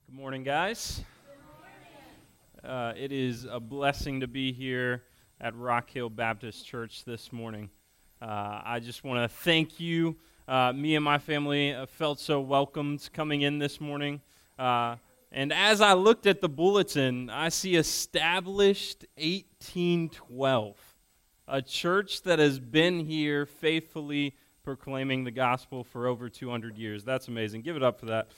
Good morning, guys. It is a blessing to be here at Rock Hill Baptist Church this morning. I just want to thank you. Me and my family felt so welcomed coming in this morning. And as I looked at the bulletin, I see established 1812, a church that has been here faithfully proclaiming the gospel for over 200 years. That's amazing. Give it up for that.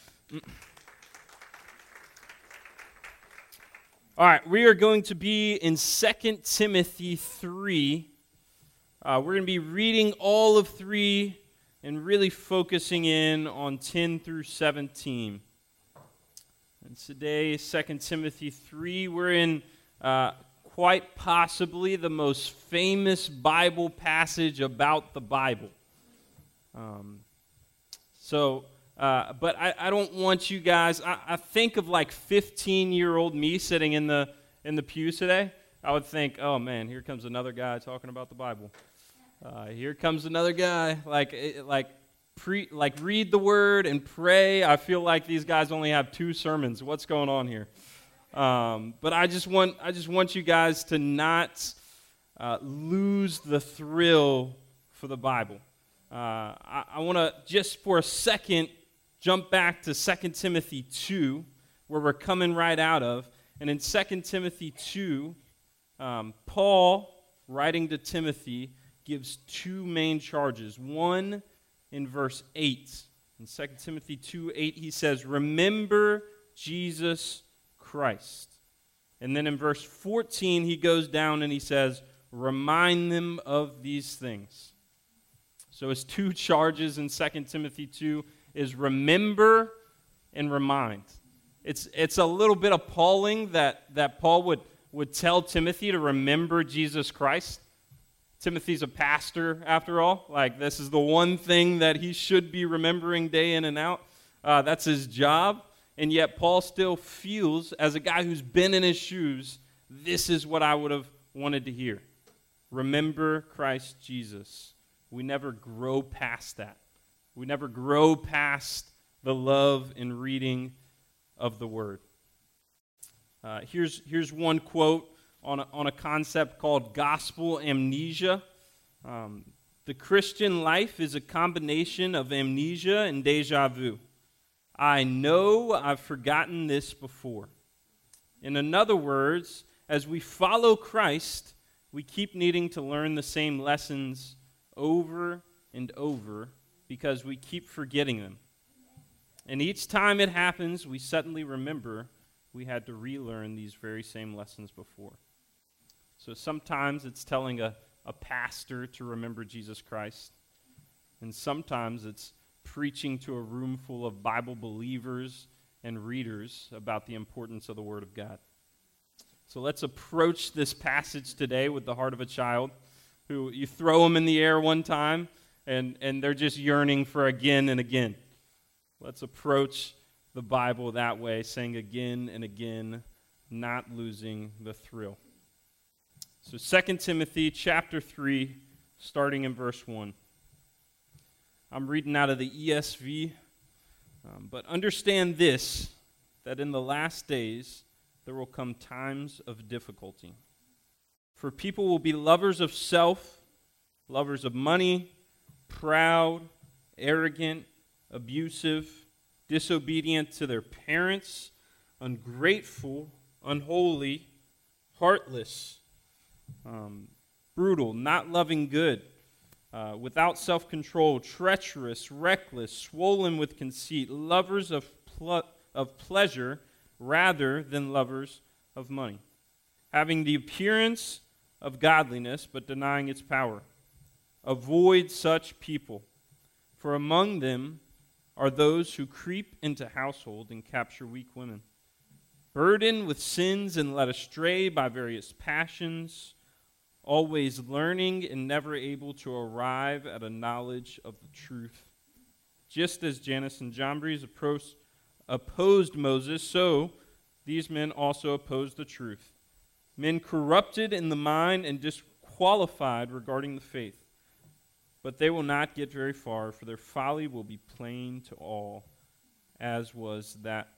All right, we are going to be in 2 Timothy 3. We're going to be reading all of 3 and really focusing in on 10 through 17. And today, 2 Timothy 3, we're in quite possibly the most famous Bible passage about the Bible. But I don't want you guys, I think of like 15-year-old me sitting in the pews today. I would think, oh man, here comes another guy talking about the Bible. Here comes another guy, read the word and pray. I feel like these guys only have 2 sermons. What's going on here? But I just want you guys to not lose the thrill for the Bible. I want to just for a second jump back to 2 Timothy 2, where we're coming right out of. And in 2 Timothy 2, Paul, writing to Timothy, gives 2 main charges. One in verse 8. In 2 Timothy 2:8, he says, "Remember Jesus Christ." And then in verse 14, he goes down and he says, "Remind them of these things." So his 2 charges in 2 Timothy 2 is remember and remind. It's a little bit appalling that Paul would tell Timothy to remember Jesus Christ. Timothy's a pastor, after all. Like, this is the one thing that he should be remembering day in and out. That's his job. And yet Paul still feels, as a guy who's been in his shoes, this is what I would have wanted to hear. Remember Christ Jesus. We never grow past that. We never grow past the love and reading of the Word. Here's one quote on a concept called gospel amnesia. The Christian life is a combination of amnesia and deja vu. I know I've forgotten this before. In other words, as we follow Christ, we keep needing to learn the same lessons over and over because we keep forgetting them. And each time it happens, we suddenly remember we had to relearn these very same lessons before. So sometimes it's telling a pastor to remember Jesus Christ, and sometimes it's preaching to a room full of Bible believers and readers about the importance of the Word of God. So let's approach this passage today with the heart of a child who you throw them in the air one time, and they're just yearning for again and again. Let's approach the Bible that way, saying again and again, not losing the thrill. So 2 Timothy chapter 3, starting in verse 1. I'm reading out of the ESV, but understand this, that in the last days there will come times of difficulty. For people will be lovers of self, lovers of money, proud, arrogant, abusive, disobedient to their parents, ungrateful, unholy, heartless, brutal, not loving good, without self-control, treacherous, reckless, swollen with conceit, lovers of pleasure rather than lovers of money, having the appearance of godliness but denying its power. Avoid such people, for among them are those who creep into household and capture weak women, burdened with sins and led astray by various passions, always learning and never able to arrive at a knowledge of the truth. Just as Jannes and Jambres opposed Moses, so these men also opposed the truth. Men corrupted in the mind and disqualified regarding the faith. But they will not get very far, for their folly will be plain to all, as was that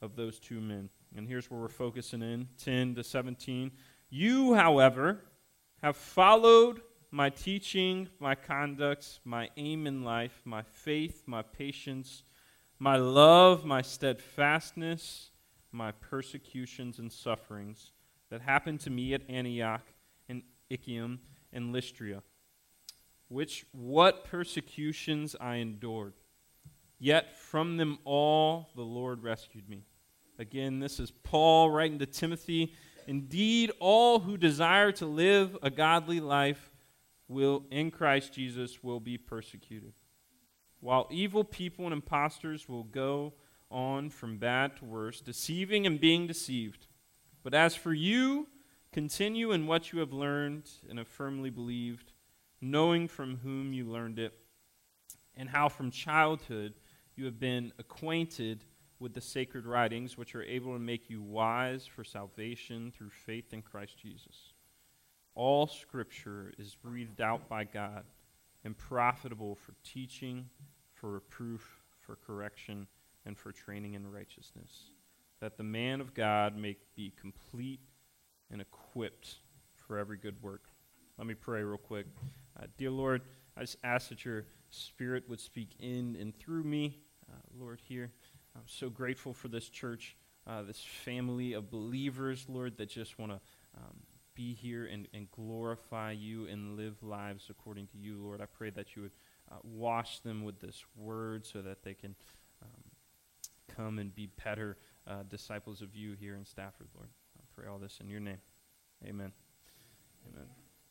of those two men. And here's where we're focusing in, 10 to 17. You, however, have followed my teaching, my conduct, my aim in life, my faith, my patience, my love, my steadfastness, my persecutions and sufferings that happened to me at Antioch and Iconium and Lystra, what persecutions I endured. Yet from them all the Lord rescued me. Again, this is Paul writing to Timothy. Indeed, all who desire to live a godly life in Christ Jesus will be persecuted, while evil people and impostors will go on from bad to worse, deceiving and being deceived. But as for you, continue in what you have learned and have firmly believed, knowing from whom you learned it, and how from childhood you have been acquainted with the sacred writings, which are able to make you wise for salvation through faith in Christ Jesus. All Scripture is breathed out by God and profitable for teaching, for reproof, for correction, and for training in righteousness, that the man of God may be complete and equipped for every good work. Let me pray real quick. Dear Lord, I just ask that your Spirit would speak in and through me, Lord, here. I'm so grateful for this church, this family of believers, Lord, that just want to be here and glorify you and live lives according to you, Lord. I pray that you would wash them with this word so that they can come and be better disciples of you here in Stafford, Lord. I pray all this in your name. Amen. Amen.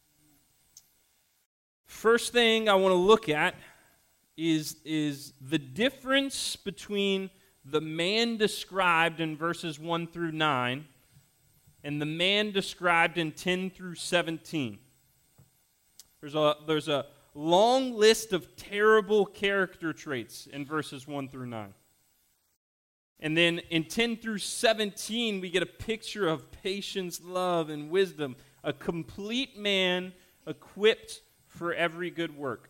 First thing I want to look at is the difference between the man described in verses 1 through 9 and the man described in 10 through 17. There's a long list of terrible character traits in verses 1 through 9. And then in 10 through 17, we get a picture of patience, love, and wisdom, a complete man equipped for every good work.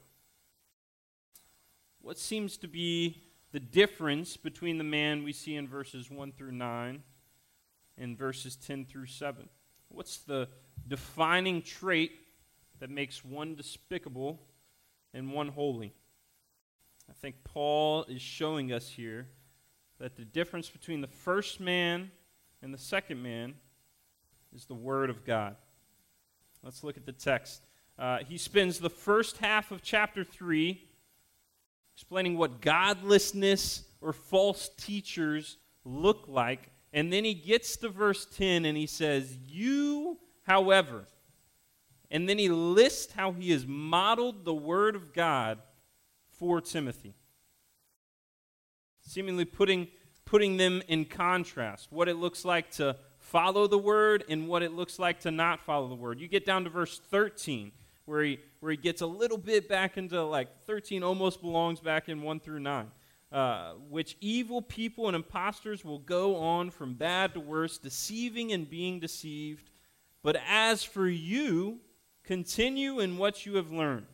What seems to be the difference between the man we see in verses 1 through 9 and verses 10 through 7? What's the defining trait that makes one despicable and one holy? I think Paul is showing us here that the difference between the first man and the second man is the Word of God. Let's look at the text. He spends the first half of chapter 3 explaining what godlessness or false teachers look like. And then he gets to verse 10 and he says, you, however. And then he lists how he has modeled the Word of God for Timothy, seemingly putting them in contrast, what it looks like to follow the Word and what it looks like to not follow the Word. You get down to verse 13, where he gets a little bit back into, like, 13 almost belongs back in 1 through 9, which evil people and impostors will go on from bad to worse, deceiving and being deceived. But as for you, continue in what you have learned.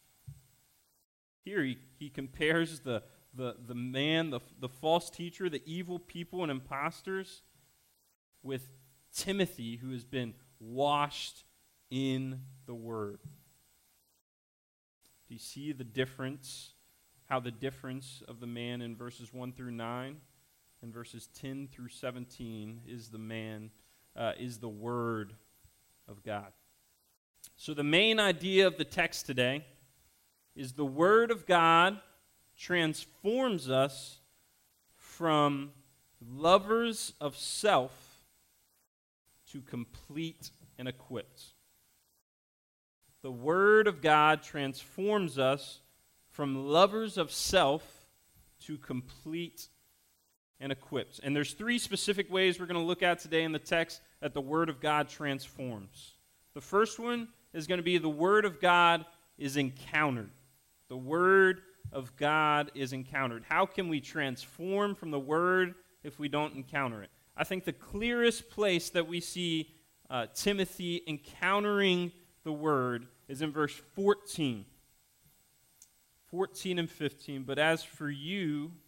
Here he compares the man, the false teacher, the evil people and impostors, with Timothy, who has been washed in the Word. Do you see the difference, how the difference of the man in verses 1 through 9 and verses 10 through 17 is the Word of God? So the main idea of the text today is the Word of God transforms us from lovers of self to complete and equipped. The Word of God transforms us from lovers of self to complete and equipped. And there's three specific ways we're going to look at today in the text that the Word of God transforms. The first one is going to be the Word of God is encountered. The Word of God is encountered. How can we transform from the Word if we don't encounter it? I think the clearest place that we see Timothy encountering the Word is in verse 14. 14 and 15. But as for you,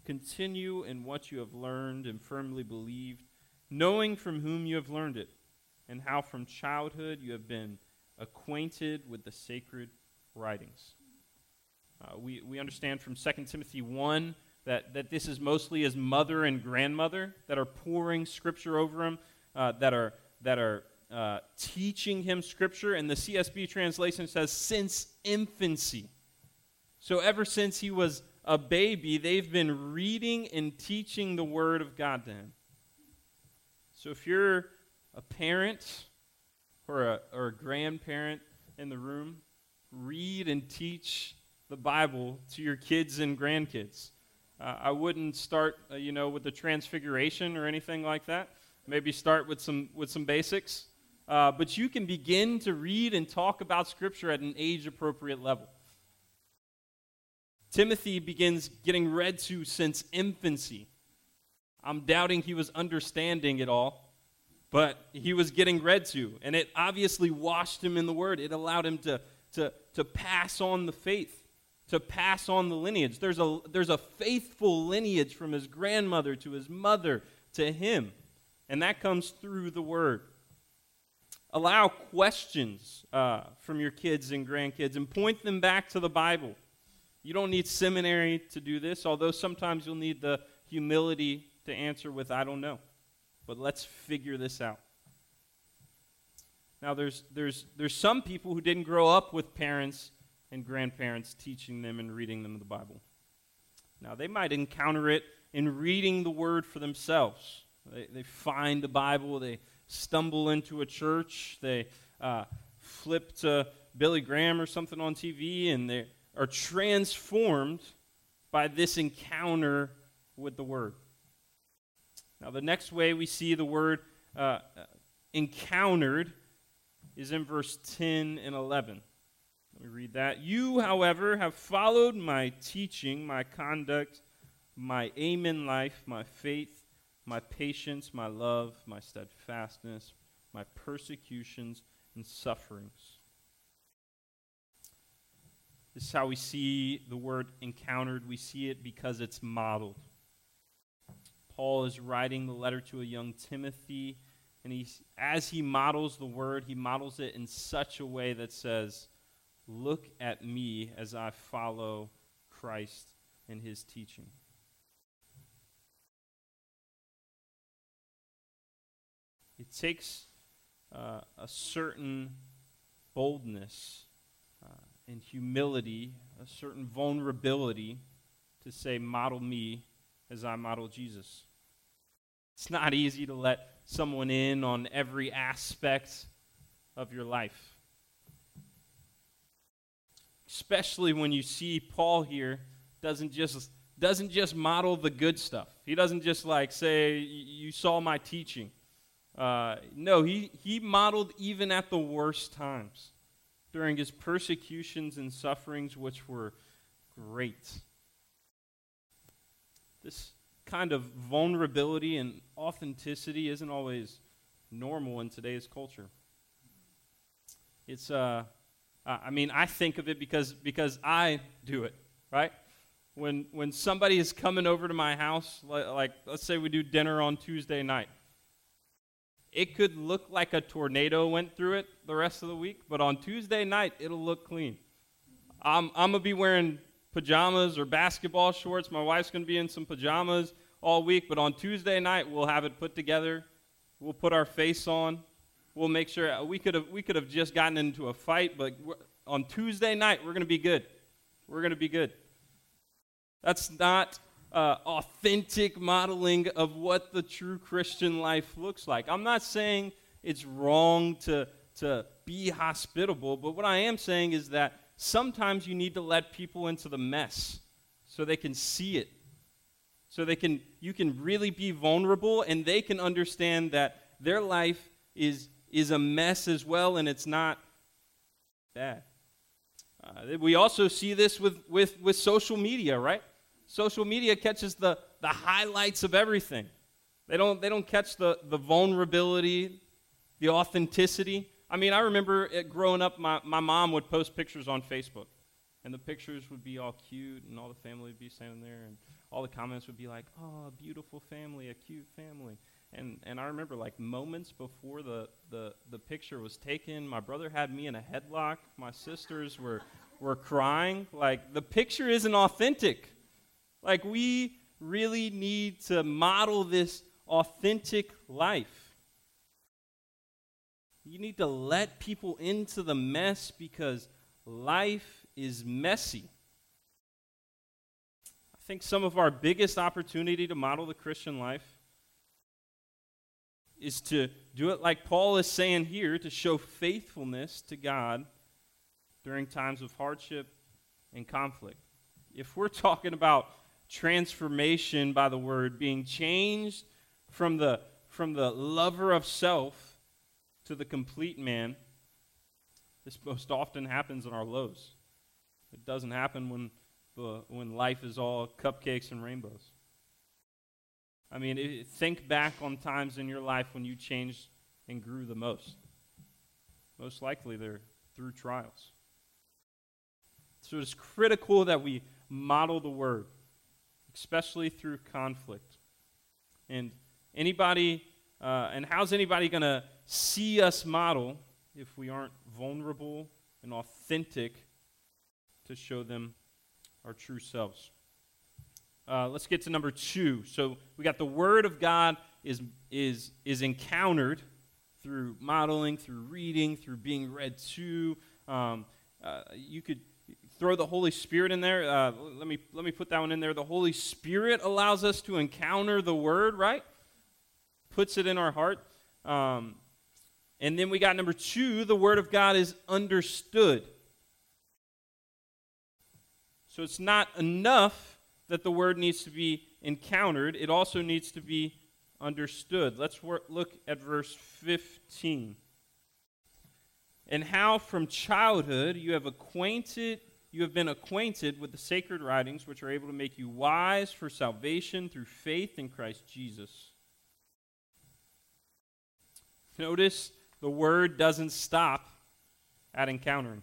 Continue in what you have learned and firmly believed, knowing from whom you have learned it, and how from childhood you have been acquainted with the sacred writings. We understand from 2 Timothy 1 that this is mostly his mother and grandmother that are pouring Scripture over him, that are teaching him Scripture, and the CSB translation says, since infancy. So ever since he was a baby, they've been reading and teaching the Word of God to him. So if you're a parent or a grandparent in the room, read and teach the Bible to your kids and grandkids. I wouldn't start, with the Transfiguration or anything like that. Maybe start with some basics. But you can begin to read and talk about Scripture at an age-appropriate level. Timothy begins getting read to since infancy. I'm doubting he was understanding it all, but he was getting read to, and it obviously washed him in the Word. It allowed him to pass on the faith, to pass on the lineage. There's a faithful lineage from his grandmother to his mother to him, and that comes through the Word. Allow questions from your kids and grandkids and point them back to the Bible. You don't need seminary to do this, although sometimes you'll need the humility to answer with, I don't know. But let's figure this out. Now, there's some people who didn't grow up with parents and grandparents teaching them and reading them the Bible. Now, they might encounter it in reading the Word for themselves. They find the Bible, they stumble into a church, they flip to Billy Graham or something on TV, and they are transformed by this encounter with the Word. Now, the next way we see the word encountered is in verse 10 and 11. Let me read that. You, however, have followed my teaching, my conduct, my aim in life, my faith, my patience, my love, my steadfastness, my persecutions and sufferings. This is how we see the word encountered. We see it because it's modeled. Paul is writing the letter to a young Timothy, and as he models the word, he models it in such a way that says, look at me as I follow Christ and his teaching. It takes a certain boldness and humility, a certain vulnerability to say, model me as I model Jesus. It's not easy to let someone in on every aspect of your life. Especially when you see Paul here doesn't just model the good stuff. He doesn't just say, you saw my teaching. No, he modeled even at the worst times during his persecutions and sufferings, which were great. This kind of vulnerability and authenticity isn't always normal in today's culture. It's, I think of it because I do it, right? When somebody is coming over to my house, like let's say we do dinner on Tuesday night, it could look like a tornado went through it the rest of the week, but on Tuesday night, it'll look clean. I'm going to be wearing pajamas or basketball shorts. My wife's going to be in some pajamas all week, but on Tuesday night, we'll have it put together. We'll put our face on. We'll make sure we could have just gotten into a fight, but on Tuesday night, we're going to be good. We're going to be good. That's not authentic modeling of what the true Christian life looks like. I'm not saying it's wrong to be hospitable, but what I am saying is that sometimes you need to let people into the mess so they can see it. So you can really be vulnerable, and they can understand that their life is a mess as well, and it's not bad. We also see this with social media, right? Social media catches the highlights of everything. They don't catch the vulnerability, the authenticity. I mean, I remember growing up, my mom would post pictures on Facebook, and the pictures would be all cute, and all the family would be standing there, and all the comments would be like, oh, a beautiful family, a cute family. And I remember like moments before the picture was taken, my brother had me in a headlock. My sisters were crying. Like, the picture isn't authentic. Like, we really need to model this authentic life. You need to let people into the mess because life is messy. I think some of our biggest opportunity to model the Christian life is to do it like Paul is saying here, to show faithfulness to God during times of hardship and conflict. If we're talking about transformation by the word, being changed from the lover of self to the complete man, this most often happens in our lows. It doesn't happen when life is all cupcakes and rainbows. I mean, think back on times in your life when you changed and grew the most. Most likely they're through trials. So it's critical that we model the word, especially through conflict. And how's anybody going to see us model if we aren't vulnerable and authentic to show them our true selves? Let's get to number 2. So we got the Word of God is encountered through modeling, through reading, through being read to. You could throw the Holy Spirit in there. Let me put that one in there. The Holy Spirit allows us to encounter the Word, right? Puts it in our heart. And then we got number 2, the Word of God is understood. So it's not enough that the word needs to be encountered. It also needs to be understood. Let's look at verse 15. And how from childhood you have been acquainted with the sacred writings, which are able to make you wise for salvation through faith in Christ Jesus. Notice the word doesn't stop at encountering.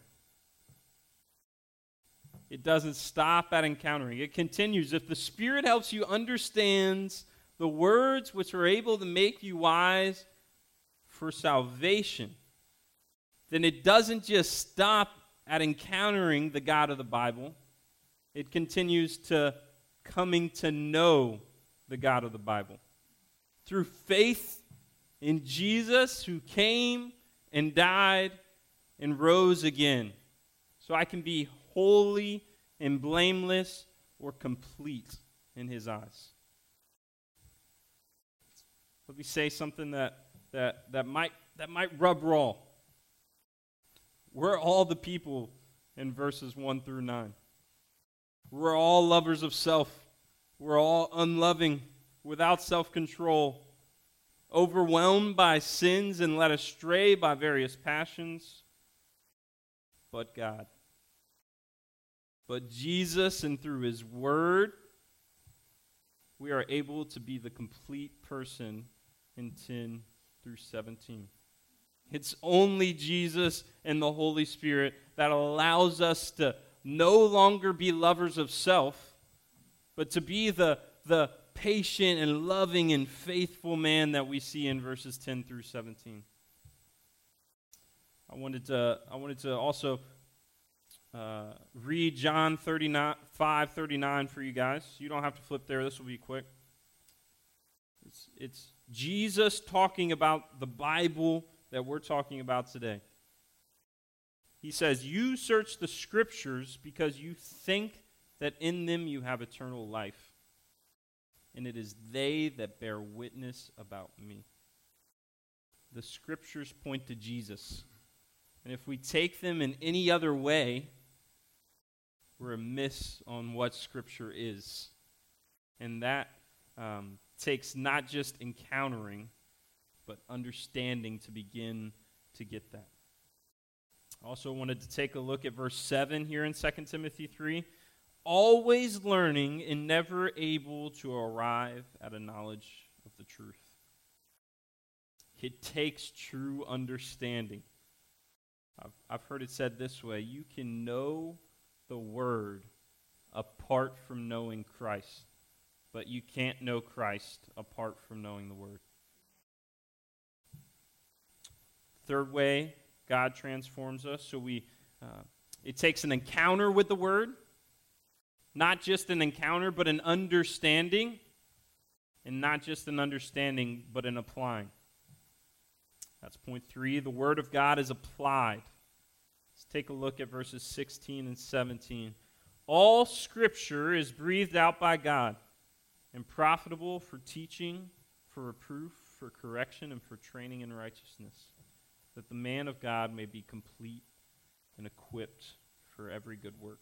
It doesn't stop at encountering. It continues. If the Spirit helps you understand the words which are able to make you wise for salvation, then it doesn't just stop at encountering the God of the Bible. It continues to coming to know the God of the Bible. Through faith in Jesus, who came and died and rose again. So I can be holy and blameless or complete in his eyes. Let me say something that might rub raw. We're all the people in verses 1 through 9. We're all lovers of self. We're all unloving, without self-control, overwhelmed by sins and led astray by various passions. But God. But Jesus, and through his word, we are able to be the complete person in 10 through 17. It's only Jesus and the Holy Spirit that allows us to no longer be lovers of self, but to be the patient and loving and faithful man that we see in verses 10 through 17. I wanted to also read John 5:39 for you guys. You don't have to flip there. This will be quick. It's Jesus talking about the Bible that we're talking about today. He says, "You search the Scriptures because you think that in them you have eternal life, and it is they that bear witness about me." The Scriptures point to Jesus. And if we take them in any other way, we're amiss on what Scripture is. And that takes not just encountering, but understanding to begin to get that. I also wanted to take a look at verse 7 here in 2 Timothy 3. Always learning and never able to arrive at a knowledge of the truth. It takes true understanding. I've heard it said this way: you can know the Word apart from knowing Christ. but you can't know Christ apart from knowing the Word. Third way God transforms us, so it takes an encounter with the Word, not just an encounter, but an understanding, and not just an understanding, but an applying. That's point 3. The Word of God is applied. Let's take a look at verses 16 and 17. All Scripture is breathed out by God and profitable for teaching, for reproof, for correction, and for training in righteousness, that the man of God may be complete and equipped for every good work.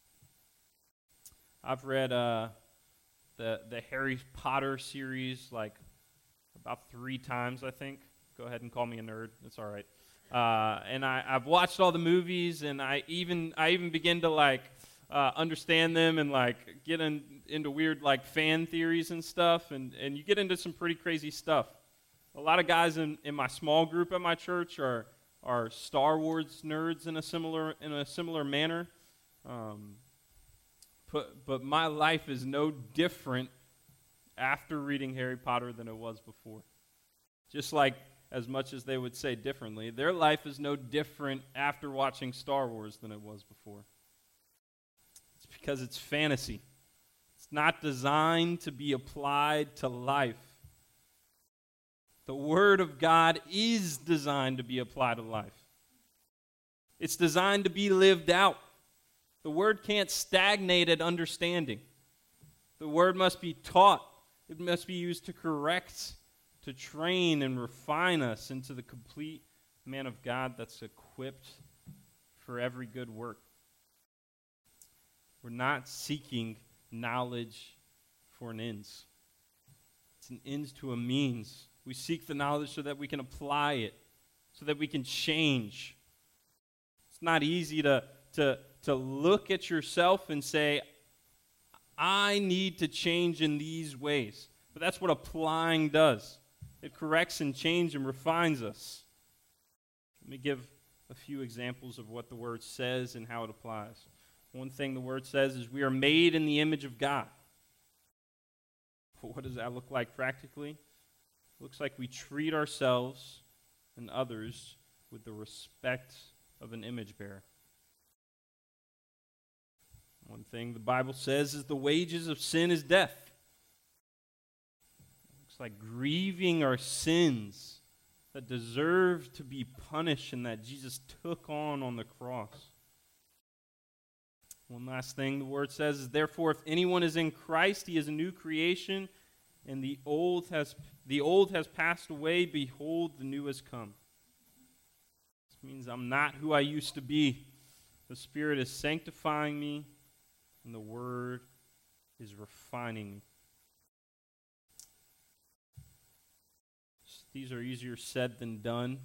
I've read the Harry Potter series like about 3 times, I think. Go ahead and call me a nerd. It's all right. And I've watched all the movies, and I even begin to understand them and get into weird fan theories and stuff, and you get into some pretty crazy stuff. A lot of guys in my small group at my church are Star Wars nerds in a similar manner. But my life is no different after reading Harry Potter than it was before. Just like as much as they would say differently, their life is no different after watching Star Wars than it was before. It's because it's fantasy. It's not designed to be applied to life. The Word of God is designed to be applied to life. It's designed to be lived out. The Word can't stagnate at understanding. The Word must be taught. It must be used to correct, to train and refine us into the complete man of God that's equipped for every good work. We're not seeking knowledge for an ends. It's an ends to a means. We seek the knowledge so that we can apply it, so that we can change. It's not easy to look at yourself and say, I need to change in these ways. But that's what applying does. It corrects and changes and refines us. Let me give a few examples of what the Word says and how it applies. One thing the Word says is we are made in the image of God. What does that look like practically? It looks like we treat ourselves and others with the respect of an image bearer. One thing the Bible says is the wages of sin is death. It looks like grieving our sins that deserve to be punished and that Jesus took on the cross. One last thing the Word says is, therefore, if anyone is in Christ, he is a new creation, and the old has passed away. Behold, the new has come. This means I'm not who I used to be. The Spirit is sanctifying me, and the Word is refining me. These are easier said than done.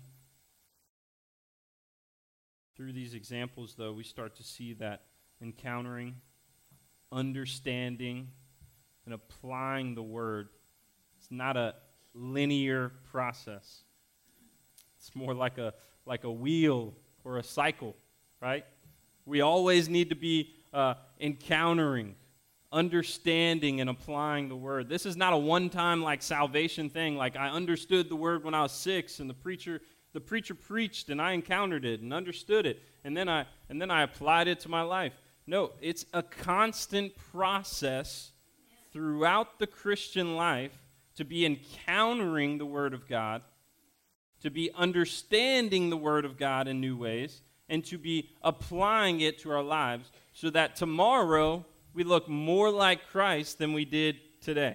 Through these examples, though, we start to see that encountering, understanding, and applying the Word, it's not a linear process. It's more like a wheel or a cycle, right? We always need to be encountering, understanding, and applying the Word. This is not a one-time salvation thing. Like I understood the Word when I was 6, and the preacher preached, and I encountered it and understood it, and then I applied it to my life. No, it's a constant process throughout the Christian life to be encountering the Word of God, to be understanding the Word of God in new ways, and to be applying it to our lives so that tomorrow we look more like Christ than we did today.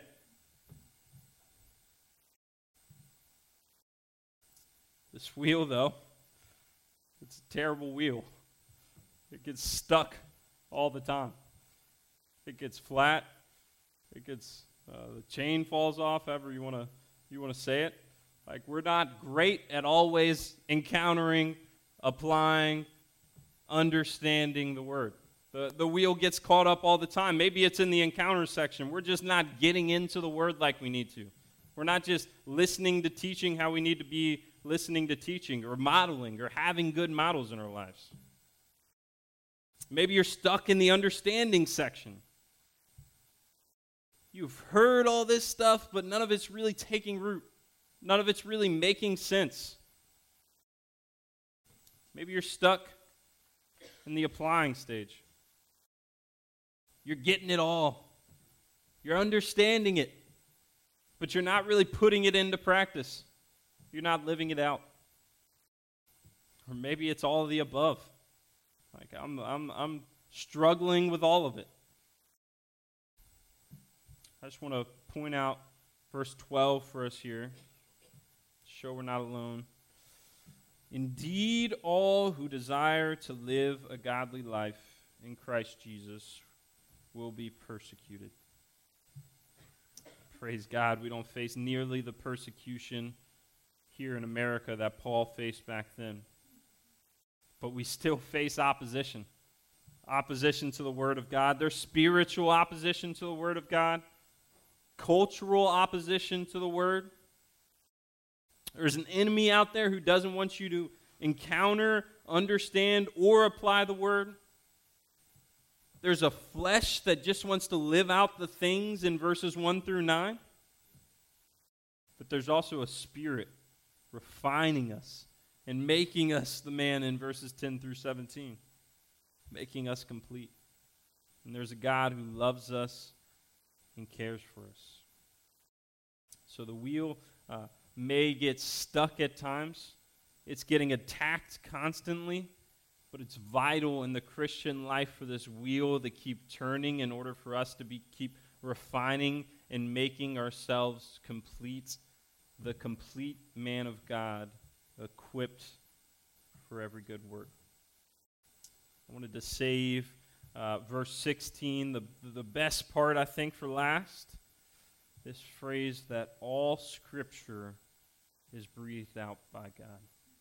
This wheel, though, it's a terrible wheel. It gets stuck all the time. It gets flat. It gets the chain falls off. However you want to say it. We're not great at always encountering, applying, understanding the Word. The wheel gets caught up all the time. Maybe it's in the encounter section. We're just not getting into the Word like we need to. We're not just listening to teaching how we need to be listening to teaching, or modeling, or having good models in our lives. Maybe you're stuck in the understanding section. You've heard all this stuff, but none of it's really taking root. None of it's really making sense. Maybe you're stuck in the applying stage. You're getting it all. You're understanding it, but you're not really putting it into practice. You're not living it out. Or maybe it's all of the above. Like I'm struggling with all of it. I just want to point out verse 12 for us here. Show we're not alone. Indeed, all who desire to live a godly life in Christ Jesus will be persecuted. Praise God, we don't face nearly the persecution here in America that Paul faced back then. But we still face opposition. Opposition to the Word of God. There's spiritual opposition to the Word of God. Cultural opposition to the Word. There's an enemy out there who doesn't want you to encounter, understand, or apply the Word. There's a flesh that just wants to live out the things in verses 1 through 9. But there's also a spirit refining us and making us the man in verses 10 through 17. Making us complete. And there's a God who loves us and cares for us. So the wheel may get stuck at times. It's getting attacked constantly, but it's vital in the Christian life for this wheel to keep turning in order for us to keep refining and making ourselves complete, the complete man of God, equipped for every good work. I wanted to save verse 16, the best part, I think, for last. This phrase that all Scripture is breathed out by God.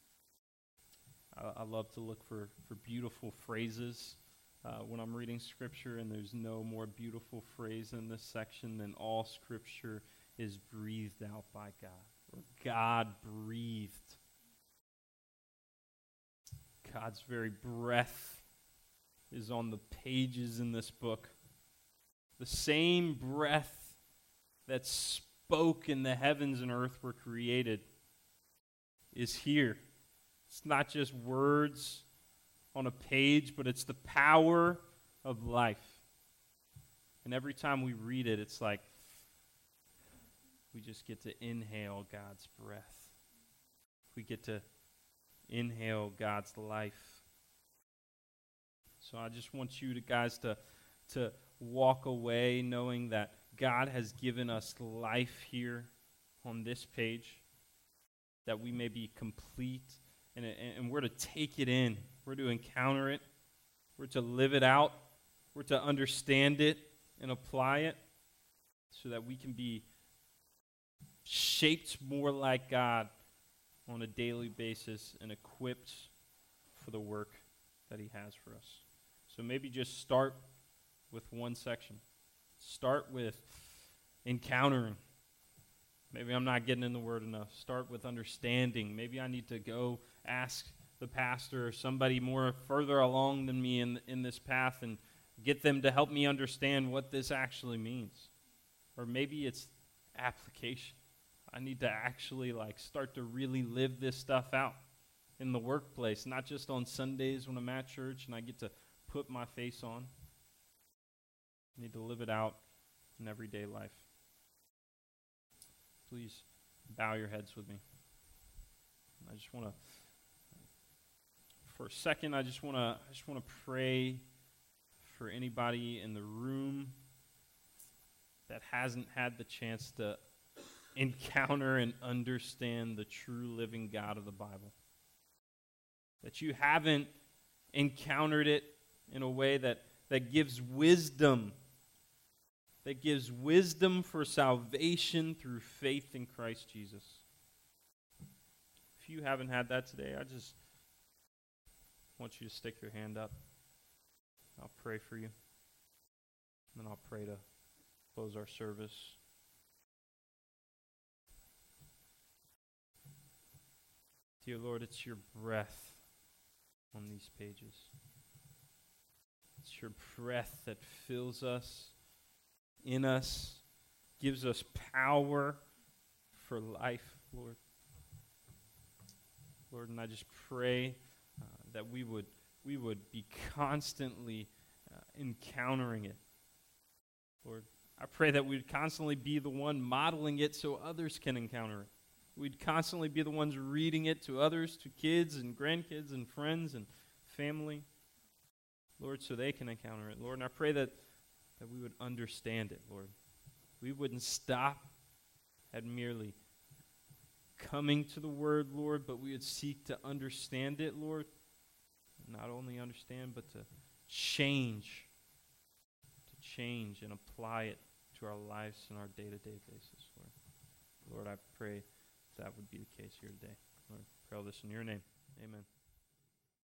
I love to look for beautiful phrases when I'm reading Scripture, and there's no more beautiful phrase in this section than all Scripture is breathed out by God, or God breathed. God's very breath is on the pages in this book. The same breath that spoke in the heavens and earth were created is here. It's not just words on a page, but it's the power of life. And every time we read it, it's like we just get to inhale God's breath. We get to inhale God's life. So I just want you guys to walk away knowing that God has given us life here on this page, that we may be complete, and we're to take it in. We're to encounter it. We're to live it out. We're to understand it and apply it so that we can be shaped more like God on a daily basis and equipped for the work that He has for us. So maybe just start with one section. Start with encountering. Maybe I'm not getting in the Word enough. Start with understanding. Maybe I need to go ask the pastor or somebody more further along than me in this path and get them to help me understand what this actually means. Or maybe it's application. I need to actually start to really live this stuff out in the workplace, not just on Sundays when I'm at church and I get to put my face on. I need to live it out in everyday life. Please bow your heads with me. I just want to, for a second, I just want to pray for anybody in the room that hasn't had the chance to encounter and understand the true living God of the Bible. That you haven't encountered it in a way that gives wisdom. That gives wisdom for salvation through faith in Christ Jesus. If you haven't had that today, I just want you to stick your hand up. I'll pray for you. And then I'll pray to close our service. Dear Lord, it's your breath on these pages. It's your breath that fills us, in us, gives us power for life, Lord. Lord, and I just pray that we would be constantly encountering it. Lord, I pray that we'd constantly be the one modeling it so others can encounter it. We'd constantly be the ones reading it to others, to kids and grandkids and friends and family. Lord, so they can encounter it. Lord, and I pray that we would understand it, Lord. We wouldn't stop at merely coming to the word, Lord, but we would seek to understand it, Lord. Not only understand, but to change and apply it to our lives and our day-to-day basis, Lord. Lord, I pray that would be the case here today. Lord, I pray all this in your name. Amen.